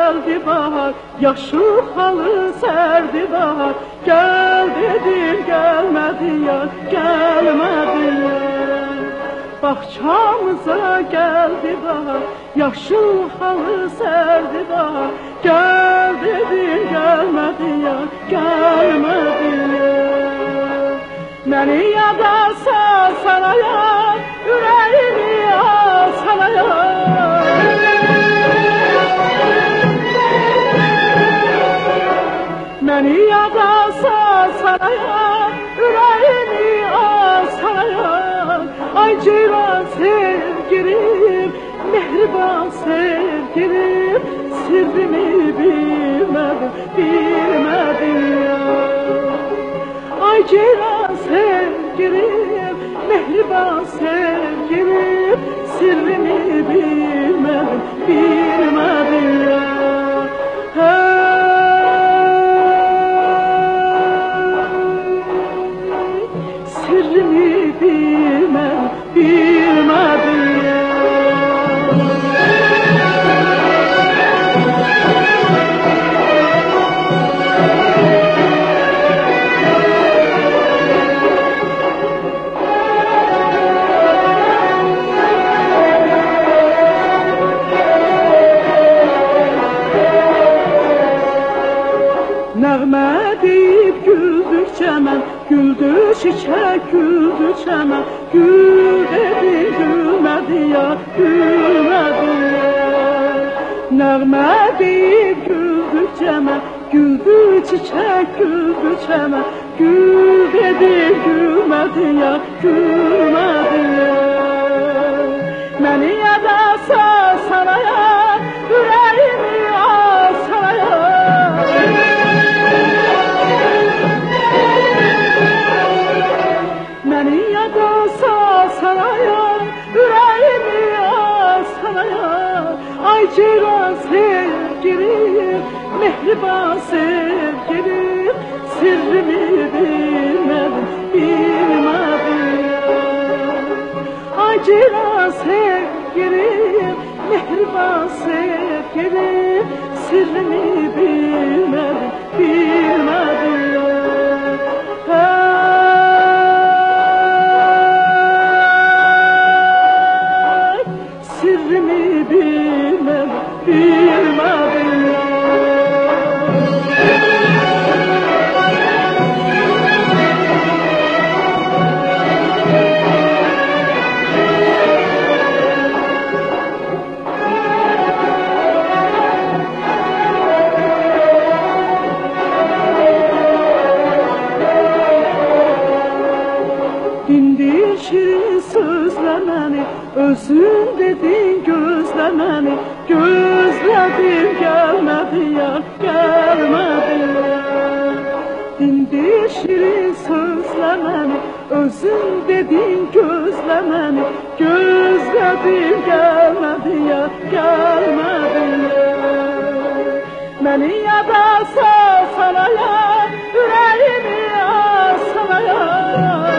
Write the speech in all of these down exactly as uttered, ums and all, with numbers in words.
geldi bahar, yaşıl halı serdi bahar. Gel dedim gelmedi yar, gelmedi yar. Bahçamıza geldi bahar, yaşıl halı serdi bahar. Gel dedim gelmedi yar, gelmedi yar. Beni yadarsa sana yar, yüreğimi alsana yar. Beni yadarsa sana yar, yüreğimi alsana yar. Ay ceylan sevgilim, mehriban sevgilim, sırrımı bilmedim, bilmedim ya. Ay ceylan sevgilim, mehriban sevgilim, sırrımı bilmedim, bilmedim ya. Sırrımı bilmem, bilmedim ya. Nəğmə deyib güldük çəmən, güldü çiçək, güldü çəmən. Gül dedi, gülmədi ya, gülmədi ya. Nəğmə deyib güldük çəmən, güldü çiçək, güldü çəmən. Gül dedi, gülmədi ya, gülmədi ya. Məni yadarsa sana yar, yüreğimi alsana yar. Beni yadarsa sana yar, yüreğimi alsana yar. Ay ceylan sevgilim, mehriban sevgilim, sırrımı bilmedim, bilmedim ya. Ay ceylan sevgilim, mehriban sevgilim, sırrımı bilmedim, bilmedim ya. Sırrımı bilmem, bilmedim ya. Dindir şirin sözlemeni, özün dedin gözlemeni. Gözledim gelmedi ya, gelmedi ya. Dindir şirin sözlemeni, özün dedin gözlemeni. Gözledim gelmedi ya, gelmedi ya. Beni yadarsa sana yar, yüreğimi alsana yar.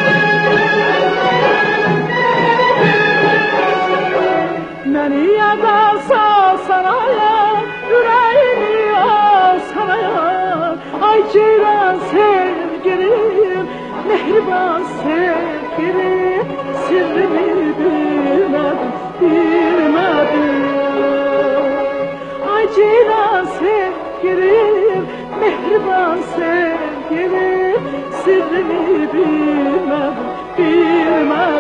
Beni yadarsa sana yar, yüreğimi alsana yar. Ay ceylan sevgilim, mehriban sevgilim, sırrımı bilmedim, bilmedim ya. Ay ceylan sevgilim, mehriban sevgilim, sırrımı bilmedim, bilmedim.